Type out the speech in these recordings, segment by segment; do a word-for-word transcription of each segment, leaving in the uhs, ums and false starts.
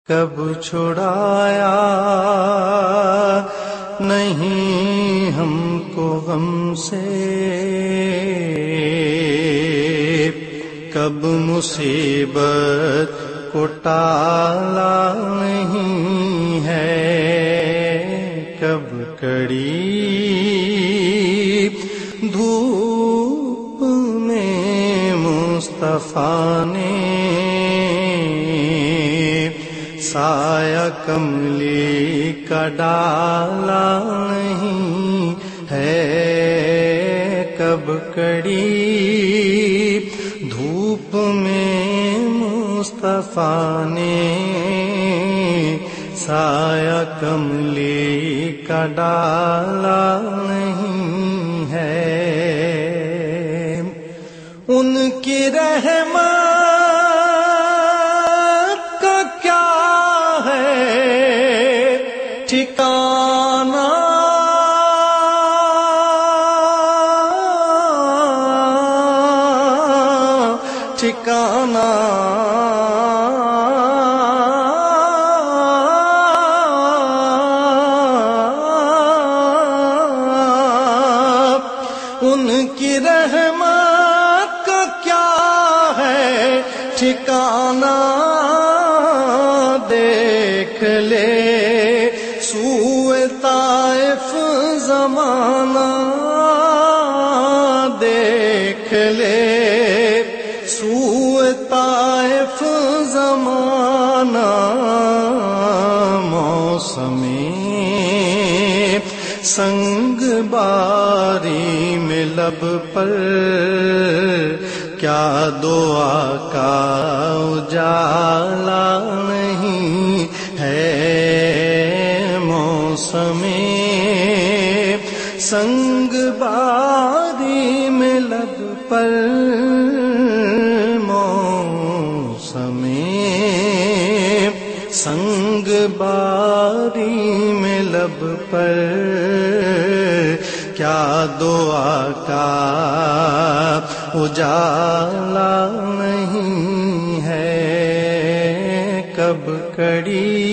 کب چھڑایا نہیں ہم کو غم سے، کب مصیبت کو ٹالا نہیں ہے، کب کڑی دھوپ میں مصطفیٰ نے سایہ کملی کا ڈالا نہیں ہے، کب کڑی دھوپ میں مصطفیٰ نے سایہ کملی کا ڈالا نہیں ہے۔ ان کی رحمت کا کیا ٹھکانہ، ٹھکانہ ان کی رحمت کا کیا ہے ٹھکانہ، دیکھ لے سوئے طائف زمانہ، دیکھ لے سوئے طائف زمانہ، موسم سنگ باری میں لب پر کیا دعا کا اجالا نہیں ہے، موسم سنگ باری میں لب پر، موسم سنگ باری میں لب پر کیا دعا کا اجالا نہیں ہے، کب کڑی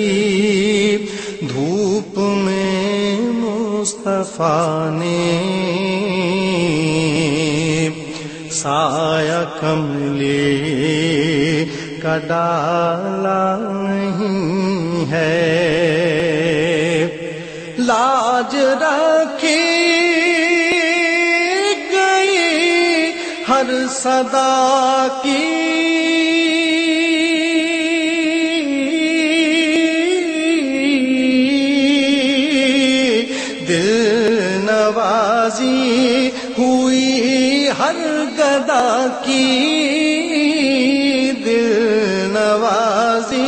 دھوپ میں مصطفیٰ نے سایہ کملی کا ڈالا نہیں ہے، لاج رکھی گئی ہر صدا کی، دل نوازی ہوئی ہر گدا کی، دل نوازی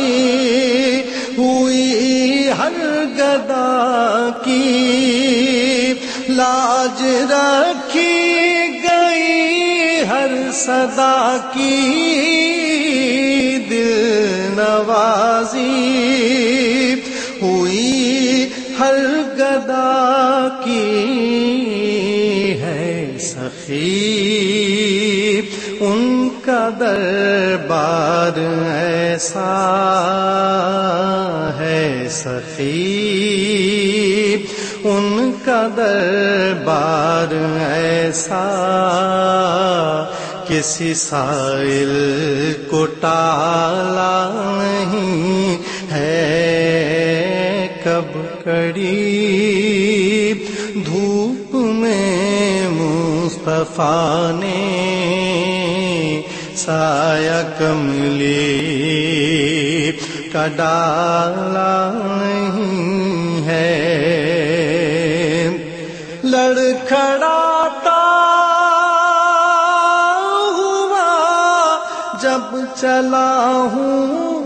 ہوئی ہر گدا کی، لاج رکھی گئی ہر صدا کی، دل نوازی ہوئی ہر گدا کی ہے، سخی ان کا دربار ایسا ہے، سخی ان کا دربار ایسا کسی سائل کو ٹالا نہیں ہے، کب کڑی دھوپ میں مصطفیٰ نے سایہ کملی کا ڈالا نہیں ہے، لڑکھڑاتا ہوا جب چلا ہوں،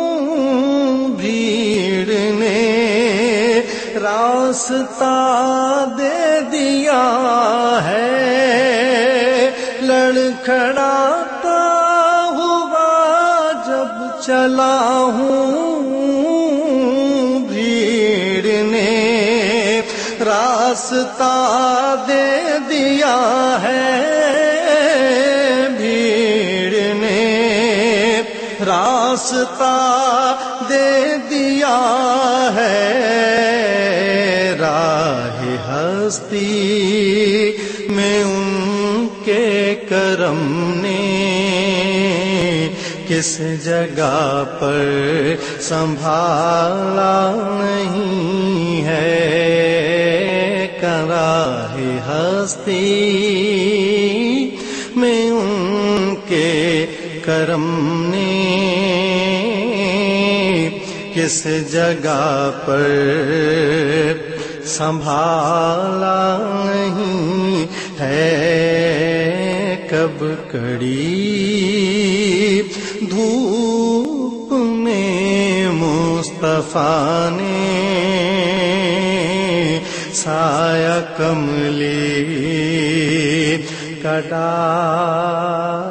بھیڑ نے راستہ دے دیا ہے، لڑکھڑاتا ہوا جب چلا ہوں، بھیڑ نے راستہ دے دیا ہے، بھیڑ نے راستہ دے ہستی میں ان کے کرم نے کس جگہ پر سنبھالا نہیں ہے، راہ ہستی میں ان کے کرم نے کس جگہ پر سنبھالا نہیں ہے، کب کڑی دھوپ میں مصطفیٰ نے سایہ کملی کا ڈالا